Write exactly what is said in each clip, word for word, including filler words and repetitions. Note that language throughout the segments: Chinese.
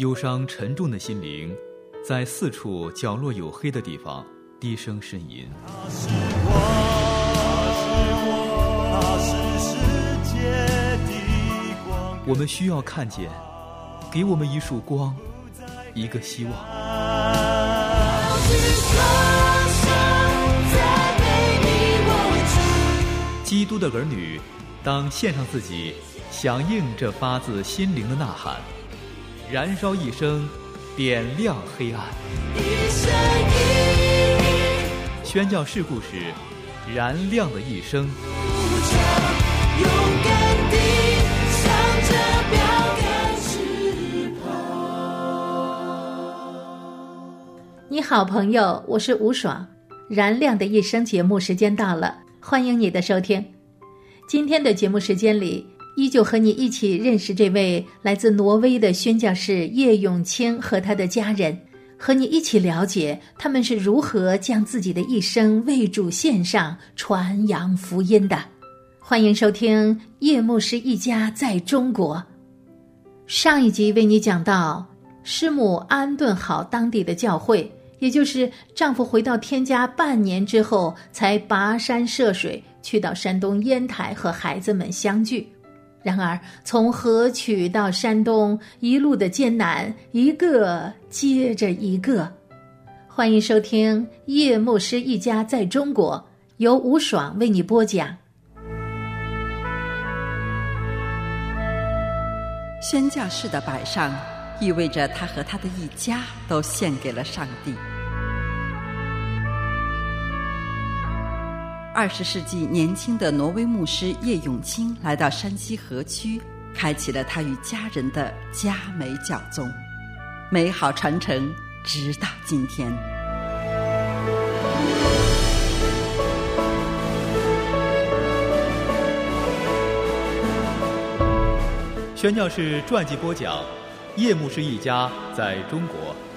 忧伤沉重的心灵在四处角落有黑的地方低声呻吟。 他是我，他是世界的光。 我们需要看见，给我们一束光，一个希望。基督的儿女当献上自己，响应这发自心灵的呐喊，燃烧一生，点亮黑暗。宣教士故事，燃亮的一生。 勇敢地向着标杆直跑。 你好朋友，我是吴爽。燃亮的一生节目时间到了，欢迎你的收听。今天的节目时间里，依旧和你一起认识这位来自挪威的宣教士叶永清和他的家人，和你一起了解他们是如何将自己的一生为主献上，传扬福音的。欢迎收听叶牧师一家在中国。上一集为你讲到，师母安顿好当地的教会，也就是丈夫回到天家半年之后，才跋山涉水去到山东烟台和孩子们相聚。然而从河曲到山东，一路的艰难，一个接着一个。欢迎收听叶牧师一家在中国，由吴爽为你播讲。 宣教士的摆上意味着他和他的一家都献给了上帝。二十世纪年轻的挪威牧师叶永清来到山西河曲，开启了他与家人的佳美教宗，美好传承直到今天。 宣教士传记播讲，叶牧师一家在中国。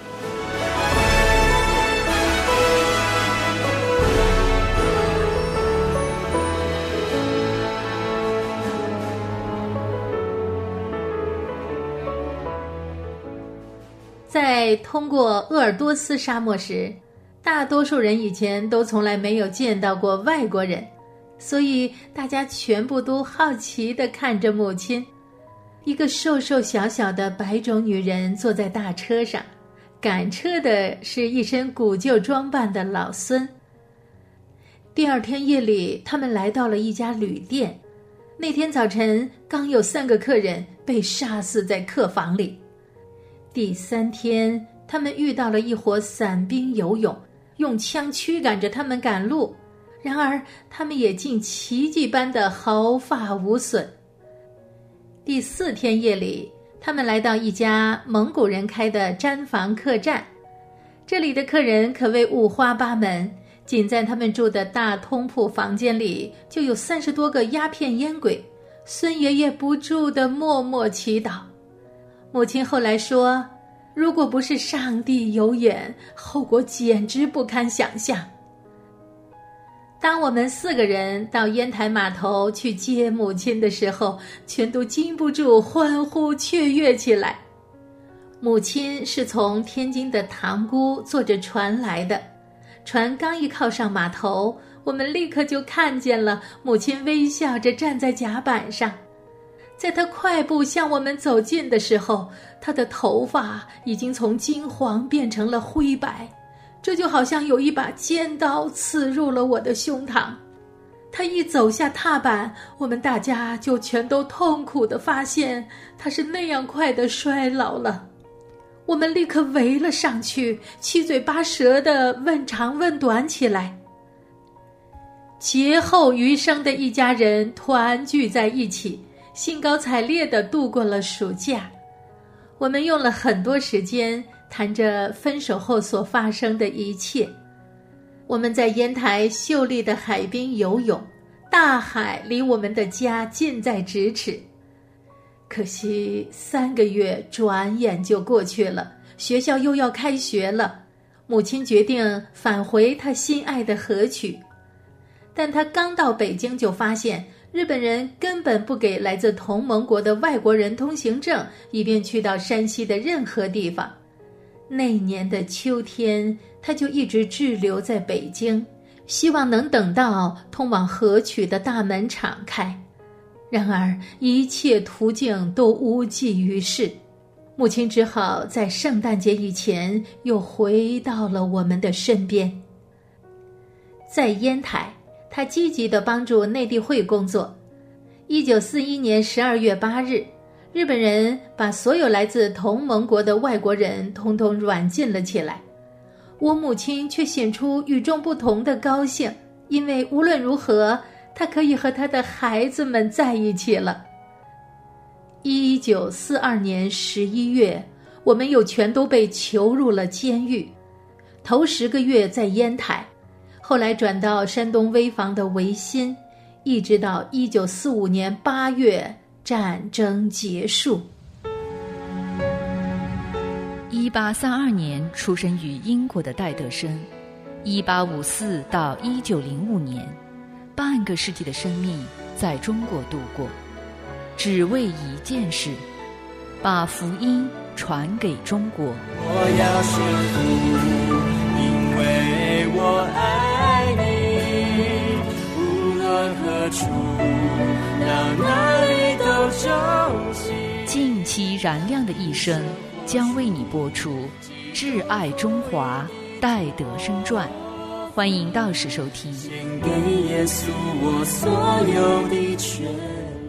在通过鄂尔多斯沙漠时，大多数人以前都从来没有见到过外国人，所以大家全部都好奇地看着母亲。一个瘦瘦小小的白种女人坐在大车上，赶车的是一身古旧装扮的老孙。第二天夜里，他们来到了一家旅店。那天早晨，刚有三个客人被杀死在客房里。第三天，他们遇到了一伙散兵游勇，用枪驱赶着他们赶路，然而他们也竟奇迹般的毫发无损。第四天夜里，他们来到一家蒙古人开的毡房客栈，这里的客人可谓五花八门，仅在他们住的大通铺房间里就有三十多个鸦片烟鬼。孙爷爷不住地默默祈祷。母亲后来说，如果不是上帝有眼，后果简直不堪想象。当我们四个人到烟台码头去接母亲的时候，全都禁不住欢呼雀跃起来。母亲是从天津的塘沽坐着船来的，船刚一靠上码头，我们立刻就看见了母亲微笑着站在甲板上。在她快步向我们走近的时候，她的头发已经从金黄变成了灰白，这就好像有一把尖刀刺入了我的胸膛。她一走下踏板，我们大家就全都痛苦地发现她是那样快地衰老了。我们立刻围了上去，七嘴八舌地问长问短起来。劫后余生的一家人团聚在一起，兴高采烈地度过了暑假。我们用了很多时间谈着分手后所发生的一切。我们在烟台秀丽的海滨游泳，大海离我们的家近在咫尺。可惜三个月转眼就过去了，学校又要开学了，母亲决定返回她心爱的河曲。但她刚到北京就发现日本人根本不给来自同盟国的外国人通行证，以便去到山西的任何地方。那年的秋天，他就一直滞留在北京，希望能等到通往河曲的大门敞开。然而一切途径都无济于事，母亲只好在圣诞节以前又回到了我们的身边。在烟台，他积极地帮助内地会工作。一九四一年十二月八日，日本人把所有来自同盟国的外国人统统软禁了起来。我母亲却显出与众不同的高兴，因为无论如何，她可以和她的孩子们在一起了。一九四二年十一月，我们又全都被囚入了监狱。头十个月在烟台，后来转到山东潍坊的维新，一直到一九四五年八月战争结束。 一八三二年出生于英国的戴德生，一八五四到一九零五年，半个世纪的生命在中国度过，只为一件事，把福音传给中国。 我要顺服，因为我爱你，无论何处，到哪里都忠心。 尽其燃亮的一生，将为你播出《挚爱中华·戴德生传》，欢迎到时收听。 献给耶稣我所有的全部。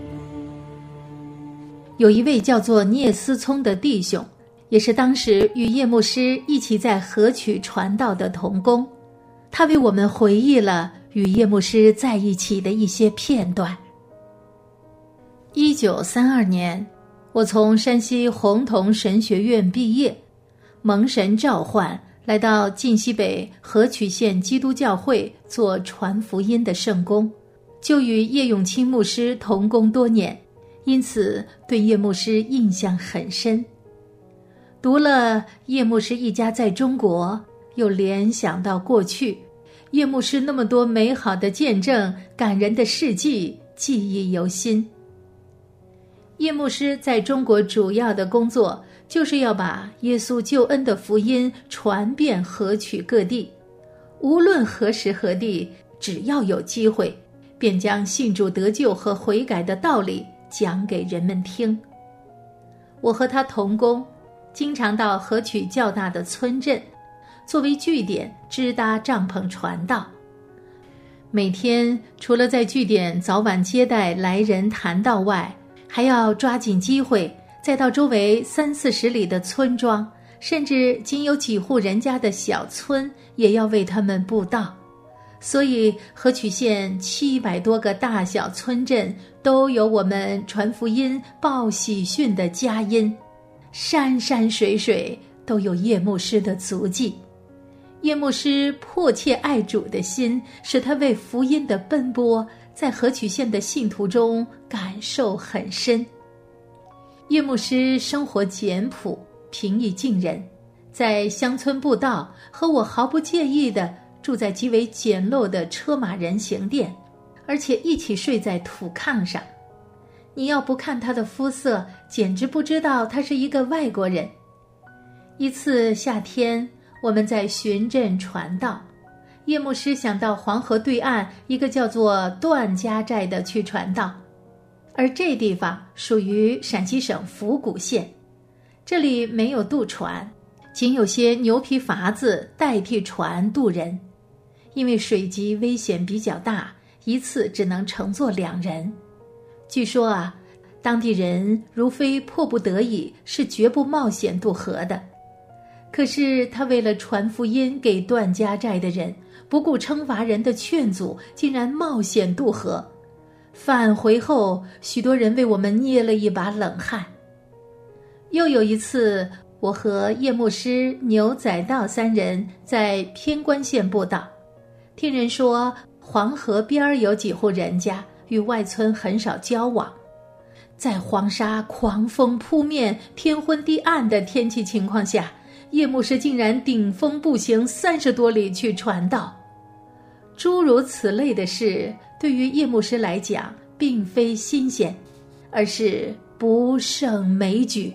有一位叫做聂思聪的弟兄，也是当时与叶牧师一起在河曲传道的同工，他为我们回忆了与叶牧师在一起的一些片段。一九三二年，我从山西洪洞神学院毕业，蒙神召唤，来到晋西北河曲县基督教会做传福音的圣工，就与叶永清牧师同工多年，因此对叶牧师印象很深。读了叶牧师一家在中国，又联想到过去叶牧师那么多美好的见证、感人的事迹，记忆犹新。叶牧师在中国主要的工作就是要把耶稣救恩的福音传遍河曲各地，无论何时何地，只要有机会，便将信主得救和悔改的道理讲给人们听。我和他同工，经常到河曲较大的村镇，作为据点支搭帐篷传道。每天除了在据点早晚接待来人谈道外，还要抓紧机会，再到周围三四十里的村庄，甚至仅有几户人家的小村，也要为他们布道。所以河曲县七百多个大小村镇都有我们传福音报喜讯的佳音，山山水水都有叶牧师的足迹。叶牧师迫切爱主的心，使他为福音的奔波在河曲县的信徒中感受很深。叶牧师生活简朴，平易近人，在乡村布道，和我毫不介意地住在极为简陋的车马人行店，而且一起睡在土炕上。你要不看他的肤色，简直不知道他是一个外国人。一次夏天，我们在巡镇传道，叶牧师想到黄河对岸一个叫做段家寨的去传道，而这地方属于陕西省府谷县，这里没有渡船，仅有些牛皮筏子代替船渡人，因为水急危险比较大，一次只能乘坐两人。据说啊，当地人如非迫不得已，是绝不冒险渡河的。可是他为了传福音给段家寨的人，不顾称伐人的劝阻，竟然冒险渡河。返回后，许多人为我们捏了一把冷汗。又有一次，我和叶牧师、牛仔道三人在偏关县布道，听人说黄河边有几户人家与外村很少交往，在黄沙狂风扑面、天昏地暗的天气情况下，叶牧师竟然顶风步行三十多里去传道。诸如此类的事，对于叶牧师来讲， 并非新鲜，而是不胜枚举。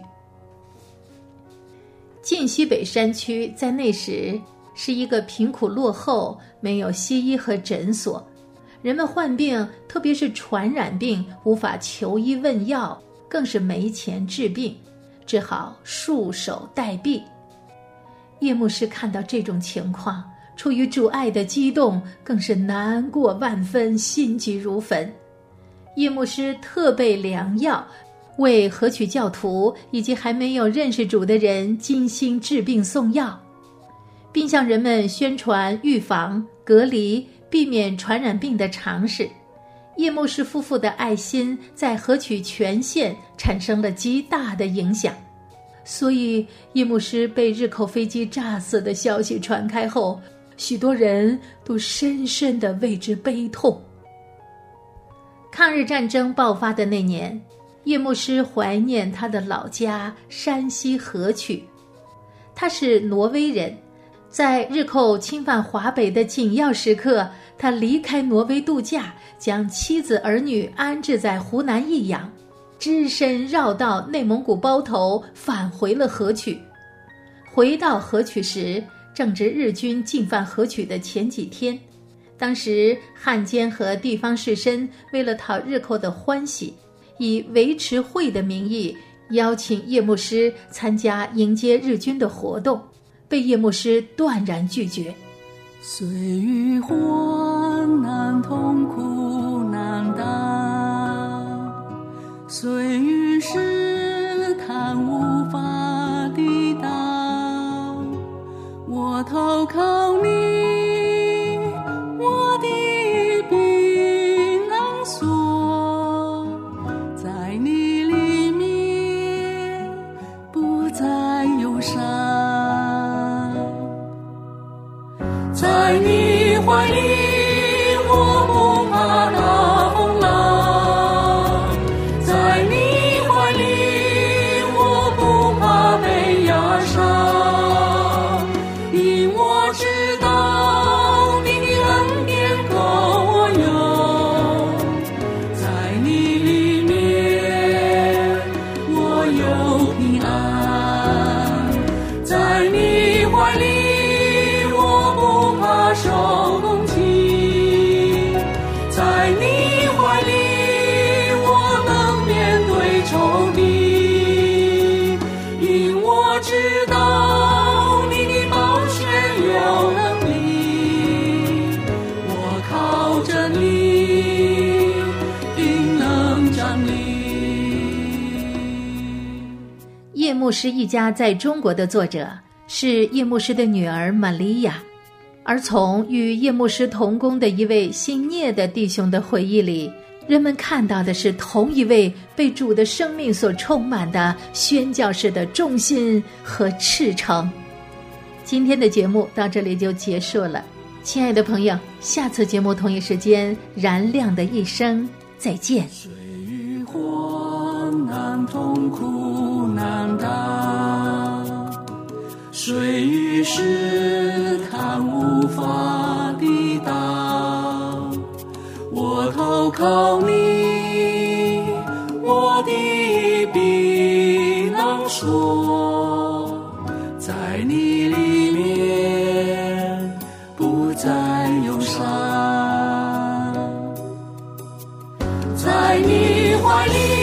晋西北山区在那时是一个贫苦落后，没有西医和诊所，人们患病，特别是传染病，无法求医问药，更是没钱治病，只好束手待毙。叶牧师看到这种情况，出于主爱的激动，更是难过万分，心急如焚。叶牧师特备良药，为河曲教徒以及还没有认识主的人精心治病送药，并向人们宣传预防、隔离、避免传染病的常识。叶牧师夫妇的爱心在河曲全县产生了极大的影响，所以叶牧师被日寇飞机炸死的消息传开后，许多人都深深地为之悲痛。抗日战争爆发的那年，叶牧师怀念他的老家山西河曲。他是挪威人，在日寇侵犯华北的紧要时刻，他离开挪威度假，将妻子儿女安置在湖南益阳，只身绕道内蒙古包头，返回了河曲。回到河曲时，正值日军进犯河曲的前几天。当时汉奸和地方士绅为了讨日寇的欢喜，以维持会的名义邀请叶牧师参加迎接日军的活动，被叶牧师断然拒绝。 虽遇患难痛苦难当，虽遇试探无法抵挡，我投靠你，我的避难所，在你里面不再忧伤，在你怀里我不怕大风浪，在你怀里我不怕被压伤，因我知道你的恩典够我用，在你里面我有平安，在你怀里我不怕受攻击，在你怀里我能面对仇敌，因我知道你的宝血有能力，我靠着你定能站立。 叶牧师一家在中国的作者是叶牧师的女儿玛利亚，而从与叶牧师同工的一位姓聂的弟兄的回忆里，人们看到的是同一位被主的生命所充满的宣教士的忠心和赤诚。今天的节目到这里就结束了，亲爱的朋友，下次节目同一时间，燃亮的一生，再见。 虽遇患难痛苦难当，虽遇试探无法抵挡，我投靠你，我的避难所，在你里面不再忧伤，在你怀里